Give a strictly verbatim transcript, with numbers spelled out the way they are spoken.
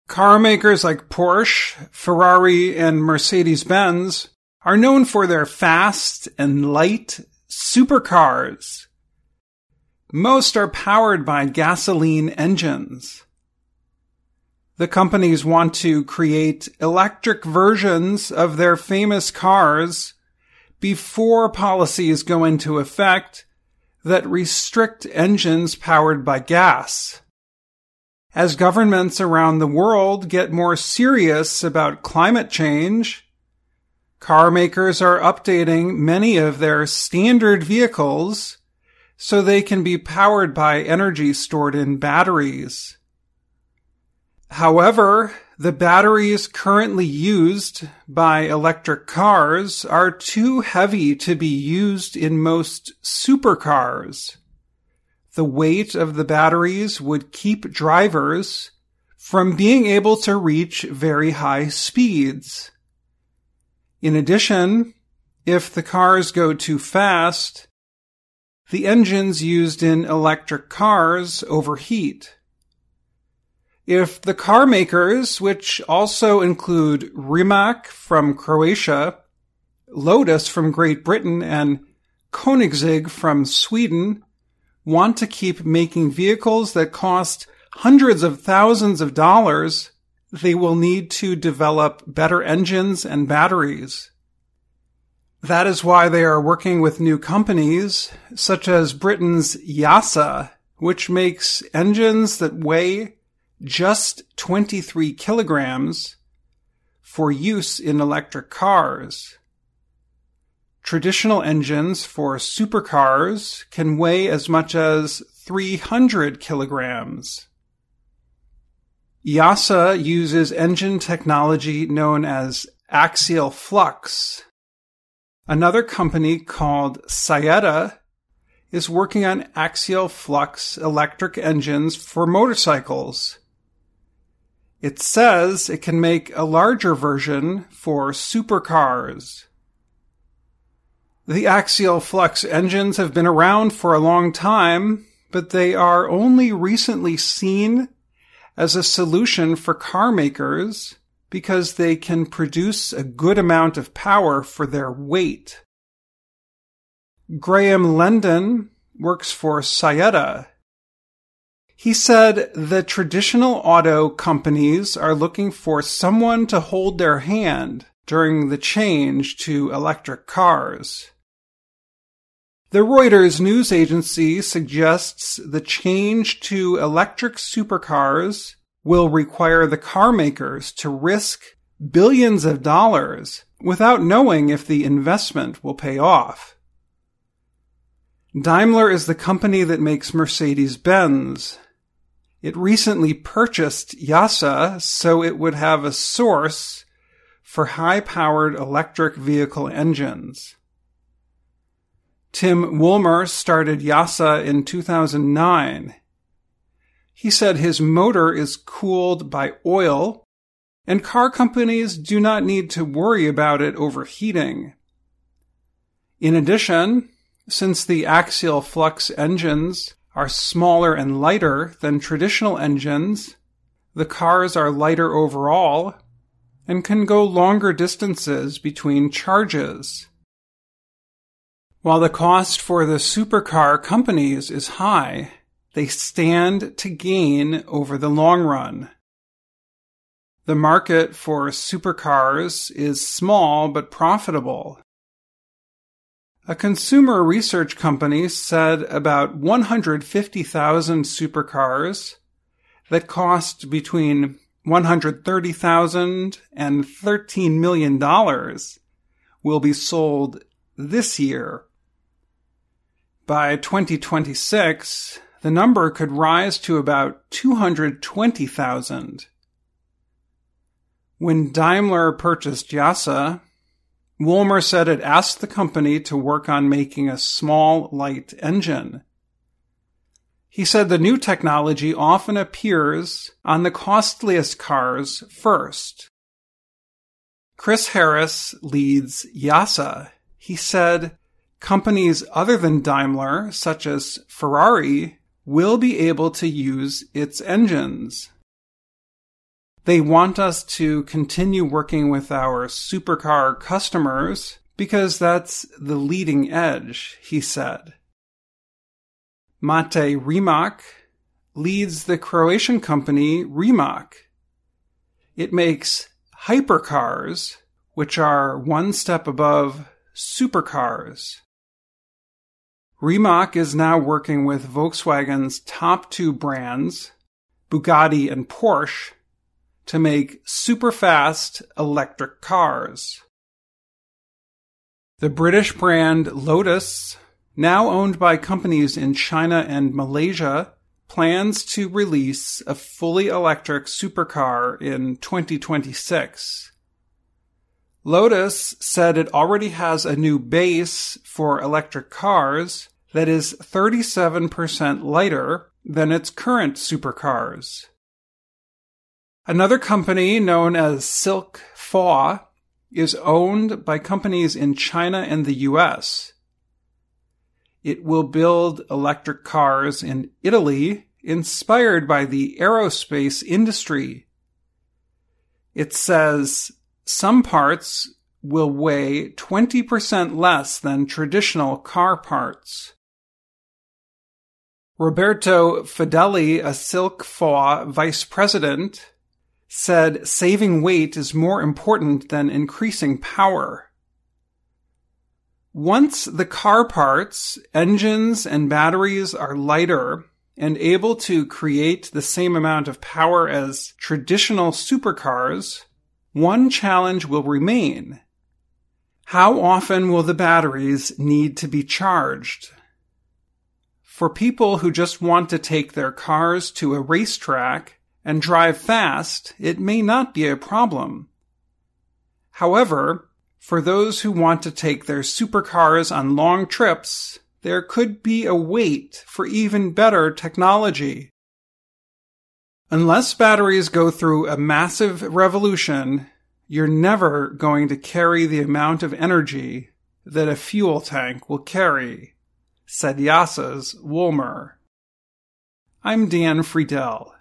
Car makers like Porsche, Ferrari, and Mercedes-Benz are known for their fast and light supercars. Most are powered by gasoline engines. The companies want to create electric versions of their famous cars before policies go into effect that restrict engines powered by gas. As governments around the world get more serious about climate change, car makers are updating many of their standard vehicles so they can be powered by energy stored in batteries. However, the batteries currently used by electric cars are too heavy to be used in most supercars. The weight of the batteries would keep drivers from being able to reach very high speeds. In addition, if the cars go too fast, the engines used in electric cars overheat. If the car makers, which also include Rimac from Croatia, Lotus from Great Britain, and Koenigsegg from Sweden, want to keep making vehicles that cost hundreds of thousands of dollars, they will need to develop better engines and batteries. That is why they are working with new companies, such as Britain's YASA, which makes engines that weigh just twenty-three kilograms for use in electric cars. Traditional engines for supercars can weigh as much as three hundred kilograms. YASA uses engine technology known as axial flux. Another company called Saeta is working on axial flux electric engines for motorcycles. It says it can make a larger version for supercars. The axial flux engines have been around for a long time, but they are only recently seen as a solution for car makers because they can produce a good amount of power for their weight. Graham Lendon works for Saeta. He said the traditional auto companies are looking for someone to hold their hand during the change to electric cars. The Reuters news agency suggests the change to electric supercars will require the car makers to risk billions of dollars without knowing if the investment will pay off. Daimler is the company that makes Mercedes-Benz. It recently purchased YASA so it would have a source for high-powered electric vehicle engines. Tim Woolmer started YASA in two thousand nine. He said his motor is cooled by oil, and car companies do not need to worry about it overheating. In addition, since the axial flux engines are smaller and lighter than traditional engines, the cars are lighter overall and can go longer distances between charges. While the cost for the supercar companies is high, they stand to gain over the long run. The market for supercars is small but profitable. A consumer research company said about one hundred fifty thousand supercars that cost between one hundred thirty thousand dollars and thirteen million dollars will be sold this year. By twenty twenty-six, the number could rise to about two hundred twenty thousand. When Daimler purchased YASA, Woolmer said it asked the company to work on making a small, light engine. He said the new technology often appears on the costliest cars first. Chris Harris leads YASA. He said companies other than Daimler, such as Ferrari, will be able to use its engines. They want us to continue working with our supercar customers because that's the leading edge, he said. Mate Rimac leads the Croatian company Rimac. It makes hypercars, which are one step above supercars. Rimac is now working with Volkswagen's top two brands, Bugatti and Porsche, to make super-fast electric cars. The British brand Lotus, now owned by companies in China and Malaysia, plans to release a fully electric supercar in twenty twenty-six. Lotus said it already has a new base for electric cars that is thirty-seven percent lighter than its current supercars. Another company known as Silk Four is owned by companies in China and the U S. It will build electric cars in Italy inspired by the aerospace industry. It says some parts will weigh twenty percent less than traditional car parts. Roberto Fedeli, a Silk Four vice president, said saving weight is more important than increasing power. Once the car parts, engines, and batteries are lighter and able to create the same amount of power as traditional supercars, one challenge will remain. How often will the batteries need to be charged? For people who just want to take their cars to a racetrack and drive fast, it may not be a problem. However, for those who want to take their supercars on long trips, there could be a wait for even better technology. Unless batteries go through a massive revolution, you're never going to carry the amount of energy that a fuel tank will carry, said YASA's Wolmer. I'm Dan Friedel.